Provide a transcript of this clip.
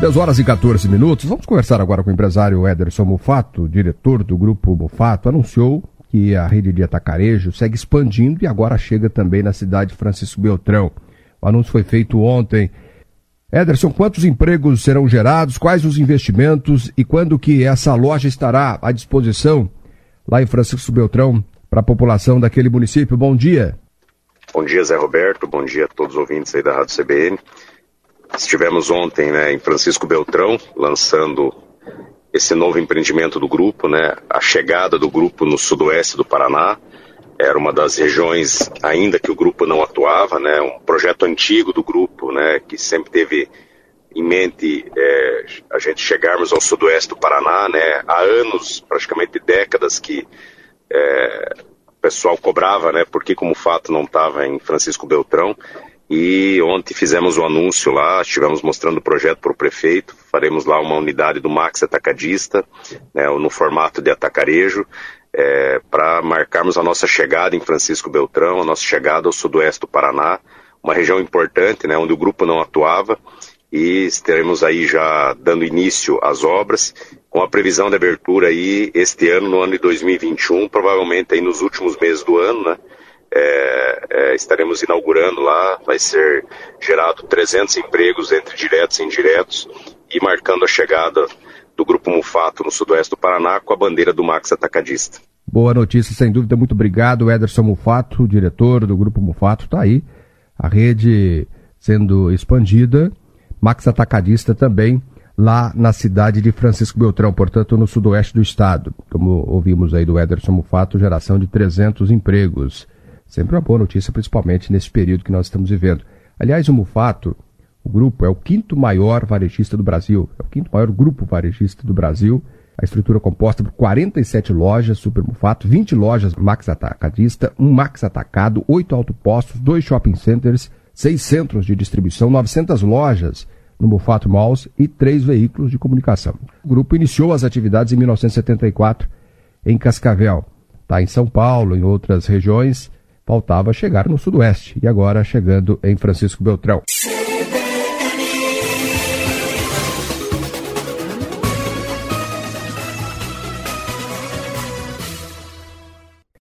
10h14. Vamos conversar agora com o empresário Ederson Mufato, diretor do Grupo Mufato. Anunciou que a rede de atacarejo segue expandindo e agora chega também na cidade de Francisco Beltrão. O anúncio foi feito ontem. Ederson, quantos empregos serão gerados, quais os investimentos e quando que essa loja estará à disposição lá em Francisco Beltrão para a população daquele município? Bom dia. Bom dia, Zé Roberto. Bom dia a todos os ouvintes aí da Rádio CBN. Estivemos ontem, em Francisco Beltrão, lançando esse novo empreendimento do grupo, a chegada do grupo no sudoeste do Paraná. Era uma das regiões ainda que o grupo não atuava, um projeto antigo do grupo, que sempre teve em mente a gente chegarmos ao sudoeste do Paraná, há anos, praticamente décadas, que o pessoal cobrava, porque como fato não estava em Francisco Beltrão. E ontem fizemos o anúncio lá, estivemos mostrando o projeto para o prefeito, faremos lá uma unidade do Max Atacadista, no formato de atacarejo, para marcarmos a nossa chegada em Francisco Beltrão, a nossa chegada ao sudoeste do Paraná, uma região importante, onde o grupo não atuava, e estaremos aí já dando início às obras, com a previsão de abertura aí este ano, no ano de 2021, provavelmente aí nos últimos meses do ano, estaremos inaugurando lá, vai ser gerado 300 empregos entre diretos e indiretos e marcando a chegada do Grupo Mufato no sudoeste do Paraná com a bandeira do Max Atacadista. Boa notícia, sem dúvida, muito obrigado, Ederson Mufato, diretor do Grupo Mufato, está aí, a rede sendo expandida, Max Atacadista também lá na cidade de Francisco Beltrão, portanto no sudoeste do estado, como ouvimos aí do Ederson Mufato, geração de 300 empregos. Sempre uma boa notícia, principalmente nesse período que nós estamos vivendo. Aliás, o Mufato, o grupo, é o 5º maior varejista do Brasil. É o 5º maior grupo varejista do Brasil. A estrutura é composta por 47 lojas Super Mufato, 20 lojas Max Atacadista, 1 Max Atacado, 8 autopostos, 2 shopping centers, 6 centros de distribuição, 900 lojas no Mufato Malls e 3 veículos de comunicação. O grupo iniciou as atividades em 1974 em Cascavel. Está em São Paulo, em outras regiões. Faltava chegar no sudoeste e agora chegando em Francisco Beltrão.